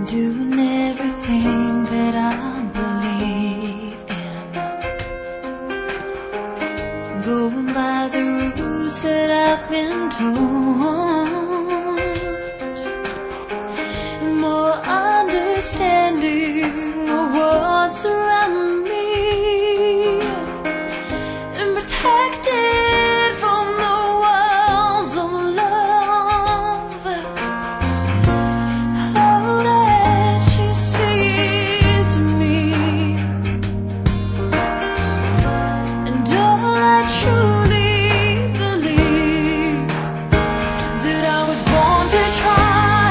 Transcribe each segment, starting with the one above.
doing everything that I believe in, going by the rules that I've been told, and more understanding of what's around me, and protected from the walls of love. All that you see is me, and all I truly believe, that I was born to try.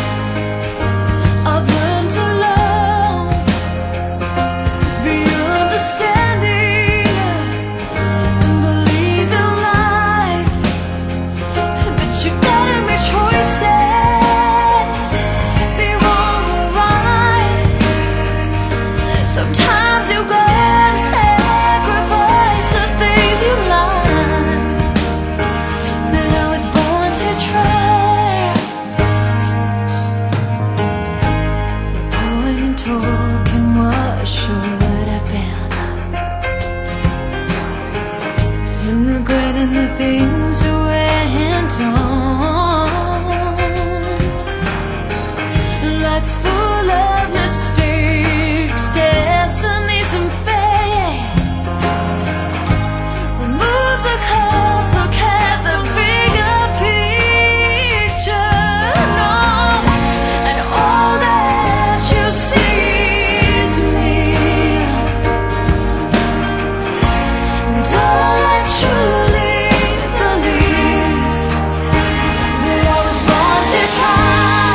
I've learned to love, be understanding, and believe in life. But you gotta make choices, be wrong or right. Sometimes you gotta sacrifice the things you like. But I was born to try. No point in talking what should have been, and regretting the things that went on. Life's full of mistakes, destinies and fates. Remove the clouds, look at the bigger picture. No, and all that you see is me, and all I truly believe, that I was born to try.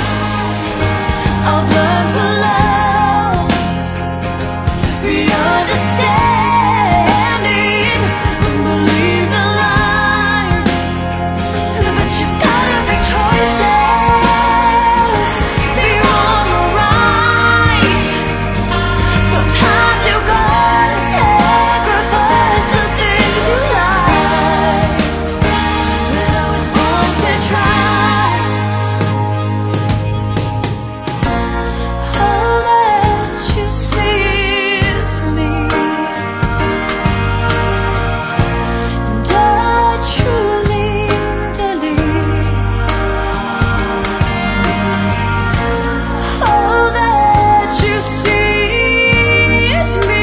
I've learned to love, be understanding, and believe in life. But you've gotta make choices, be wrong or right. Sometimes you gotta sacrifice the things you like. But I was born to try. All that you see is me, and all I truly believe. All that you see is me,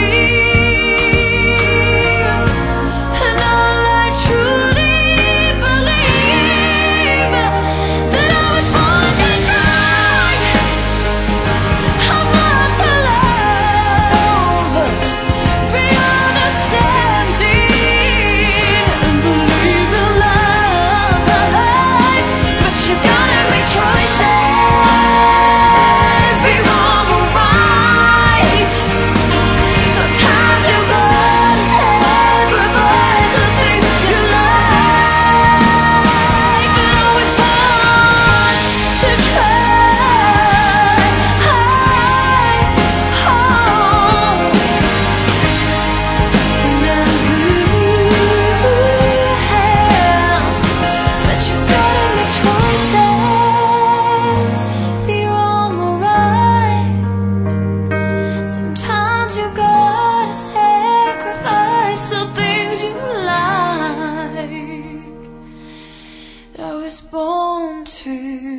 and all I truly believe, that I was born to try. I'm born to love, be understanding, and believe in life. But you gotta make choices, be wrong or right. Sometimes you gotta sacrifice the things you like. But I was born to try. But you gotta make choices, be wrong or right. Sometimes you gotta sacrifice the things you like. I was born to